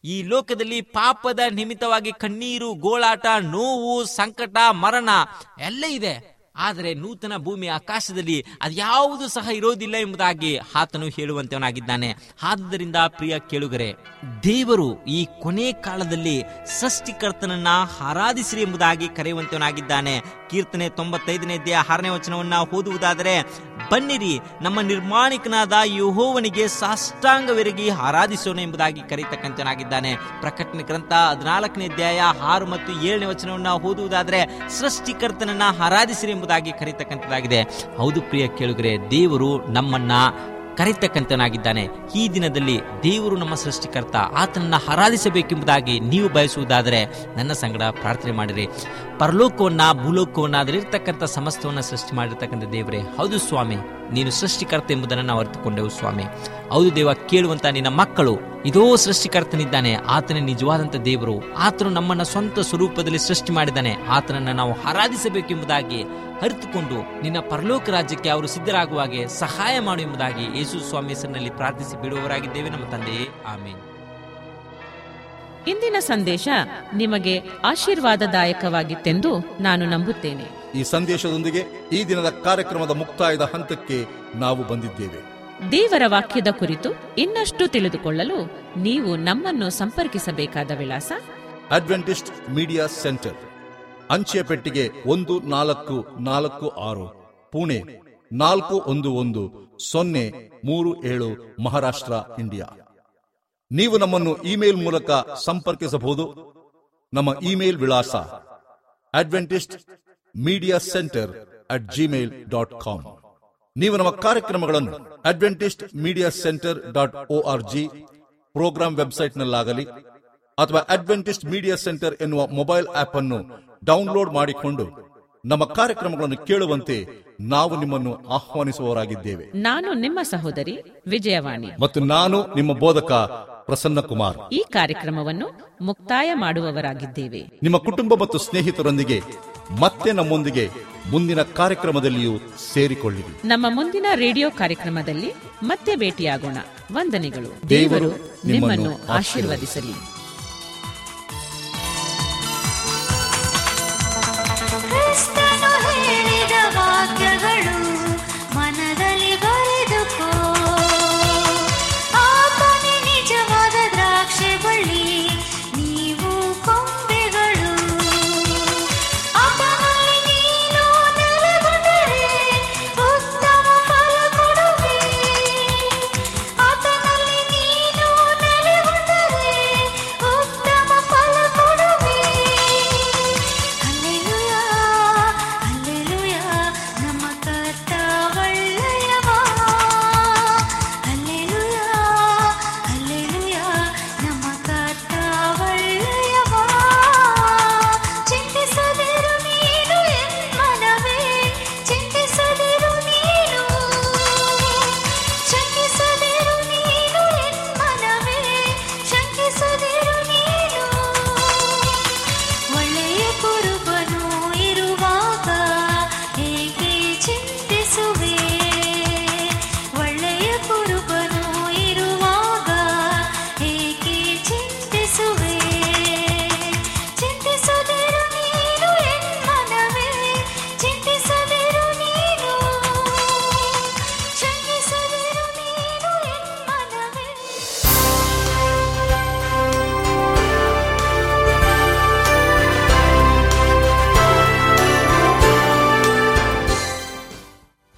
ಈ ಲೋಕದಲ್ಲಿ ಪಾಪದ ನಿಮಿತ್ತವಾಗಿ ಕಣ್ಣೀರು, ಗೋಳಾಟ, ನೋವು, ಸಂಕಟ, ಮರಣ ಎಲ್ಲ ಇದೆ. ಆದರೆ ನೂತನ ಭೂಮಿ ಆಕಾಶದಲ್ಲಿ ಅದ್ಯಾವುದು ಸಹ ಇರೋದಿಲ್ಲ ಎಂಬುದಾಗಿ ಆತನು ಹೇಳುವಂತವನಾಗಿದ್ದಾನೆ. ಆದ್ದರಿಂದ ಪ್ರಿಯ ಕೇಳುಗರೆ, ದೇವರು ಈ ಕೊನೆ ಕಾಲದಲ್ಲಿ ಸೃಷ್ಟಿಕರ್ತನನ್ನ ಆರಾಧಿಸಿರಿ ಎಂಬುದಾಗಿ ಕರೆಯುವಂತವನಾಗಿದ್ದಾನೆ. ಕೀರ್ತನೆ 95ನೇ ಅಧ್ಯಾಯ 6ನೇ ವಚನವನ್ನ ಓದುವುದಾದರೆ, ಬನ್ನಿರಿ ನಮ್ಮ ನಿರ್ಮಾಣಿಕನಾದ ಯೆಹೋವನಿಗೆ ಸಾಷ್ಟಾಂಗವೆರಗಿ ಆರಾಧಿಸೋಣ ಎಂಬುದಾಗಿ ಕರೆಯತಕ್ಕಂತನಾಗಿದ್ದಾನೆ. ಪ್ರಕಟಣೆ ಗ್ರಂಥ 14ನೇ ಅಧ್ಯಾಯ 6 ಮತ್ತು 7ನೇ ವಚನವನ್ನ ಓದುವುದಾದರೆ, ಸೃಷ್ಟಿಕರ್ತನನ್ನ ಆರಾಧಿಸಿರಿ ಎಂಬುದಾಗಿ ಕರೆಯತಕ್ಕಂಥದ್ದಾಗಿದೆ. ಹೌದು ಪ್ರಿಯ ಕೇಳುಗರೆ, ದೇವರು ನಮ್ಮನ್ನ ಕರೆತಕ್ಕಂತನಾಗಿದ್ದಾನೆ. ಈ ದಿನದಲ್ಲಿ ದೇವರು ನಮ್ಮ ಸೃಷ್ಟಿಕರ್ತ, ಆತನನ್ನ ಆರಾಧಿಸಬೇಕೆಂಬುದಾಗಿ ನೀವು ಬಯಸುವುದಾದರೆ ನನ್ನ ಸಂಗಡ ಪ್ರಾರ್ಥನೆ ಮಾಡಿರಿ. ಪರಲೋಕವನ್ನ ಭೂಲೋಕವನ್ನ ಅದರಲ್ಲಿರ್ತಕ್ಕಂಥ ಸಮಸ್ತವನ್ನ ಸೃಷ್ಟಿ ಮಾಡಿರ್ತಕ್ಕಂಥ ದೇವರೇ, ಹೌದು ಸ್ವಾಮಿ, ನೀನು ಸೃಷ್ಟಿಕರ್ತ ಎಂಬುದನ್ನು ನಾವು ಅರಿತುಕೊಂಡೆವು ಸ್ವಾಮಿ. ಹೌದು ದೇವ, ಕೇಳುವಂತ ನಿನ್ನ ಮಕ್ಕಳು ಇದೋ ಸೃಷ್ಟಿಕರ್ತನಿದ್ದಾನೆ, ಆತನೇ ನಿಜವಾದಂಥ ದೇವರು. ಆತನು ನಮ್ಮನ್ನ ಸ್ವಂತ ಸ್ವರೂಪದಲ್ಲಿ ಸೃಷ್ಟಿ ಮಾಡಿದ್ದಾನೆ. ಆತನನ್ನ ನಾವು ಆರಾಧಿಸಬೇಕೆಂಬುದಾಗಿ ಅರಿತುಕೊಂಡು ನಿನ್ನ ಪರಲೋಕ ರಾಜ್ಯಕ್ಕೆ ಅವರು ಸಿದ್ಧರಾಗುವ ಹಾಗೆ ಸಹಾಯ ಮಾಡು ಎಂಬುದಾಗಿ ಯೇಸು ಸ್ವಾಮಿ ಹೆಸರಿನಲ್ಲಿ ಪ್ರಾರ್ಥಿಸಿ ಬಿಡುವವರಾಗಿದ್ದೇವೆ ನಮ್ಮ ತಂದೆಯೇ, ಆಮೇನ್. ಇಂದಿನ ಸಂದೇಶ ನಿಮಗೆ ಆಶೀರ್ವಾದದಾಯಕವಾಗಿತ್ತೆಂದು ನಾನು ನಂಬುತ್ತೇನೆ. ಈ ಸಂದೇಶದೊಂದಿಗೆ ಈ ದಿನದ ಕಾರ್ಯಕ್ರಮದ ಮುಕ್ತಾಯದ ಹಂತಕ್ಕೆ ನಾವು ಬಂದಿದ್ದೇವೆ. ದೇವರ ವಾಕ್ಯದ ಕುರಿತು ಇನ್ನಷ್ಟು ತಿಳಿದುಕೊಳ್ಳಲು ನೀವು ನಮ್ಮನ್ನು ಸಂಪರ್ಕಿಸಬೇಕಾದ ವಿಳಾಸ: ಅಡ್ವೆಂಟಿಸ್ಟ್ ಮೀಡಿಯಾ ಸೆಂಟರ್, ಅಂಚೆ ಪೆಟ್ಟಿಗೆ 1446, ಪುಣೆ 411037, ಮಹಾರಾಷ್ಟ್ರ, ಇಂಡಿಯಾ. ನೀವು ನಮ್ಮನ್ನು ಇಮೇಲ್ ಮೂಲಕ ಸಂಪರ್ಕಿಸಬಹುದು. ನಮ್ಮ ಇಮೇಲ್ ವಿಳಾಸ adventistmediacenter@gmail.com. ನೀವು ನಮ್ಮ ಕಾರ್ಯಕ್ರಮಗಳನ್ನು adventistmediacenter.org ಪ್ರೋಗ್ರಾಂ ವೆಬ್ಸೈಟ್ನಲ್ಲಾಗಲಿ ಅಥವಾ ಅಡ್ವೆಂಟಿಸ್ಟ್ ಮೀಡಿಯಾ ಸೆಂಟರ್ ಎನ್ನುವ ಮೊಬೈಲ್ ಆಪ್ ಅನ್ನು ಡೌನ್ಲೋಡ್ ಮಾಡಿಕೊಂಡು ನಮ್ಮ ಕಾರ್ಯಕ್ರಮಗಳನ್ನು ಕೇಳುವಂತೆ ನಾವು ನಿಮ್ಮನ್ನು ಆಹ್ವಾನಿಸುವವರಾಗಿದ್ದೇವೆ. ನಾನು ನಿಮ್ಮ ಸಹೋದರಿ ವಿಜಯವಾಣಿ ಮತ್ತು ನಾನು ನಿಮ್ಮ ಬೋಧಕ ಪ್ರಸನ್ನ ಕುಮಾರ್ ಈ ಕಾರ್ಯಕ್ರಮವನ್ನು ಮುಕ್ತಾಯ ಮಾಡುವವರಾಗಿದ್ದೇವೆ. ನಿಮ್ಮ ಕುಟುಂಬ ಮತ್ತು ಸ್ನೇಹಿತರೊಂದಿಗೆ ಮತ್ತೆ ನಮ್ಮೊಂದಿಗೆ ಮುಂದಿನ ಕಾರ್ಯಕ್ರಮದಲ್ಲಿಯೂ ಸೇರಿಕೊಳ್ಳಿರಿ. ನಮ್ಮ ಮುಂದಿನ ರೇಡಿಯೋ ಕಾರ್ಯಕ್ರಮದಲ್ಲಿ ಮತ್ತೆ ಭೇಟಿಯಾಗೋಣ. ವಂದನೆಗಳು. ದೇವರು ನಿಮ್ಮನ್ನು ಆಶೀರ್ವದಿಸಲಿ.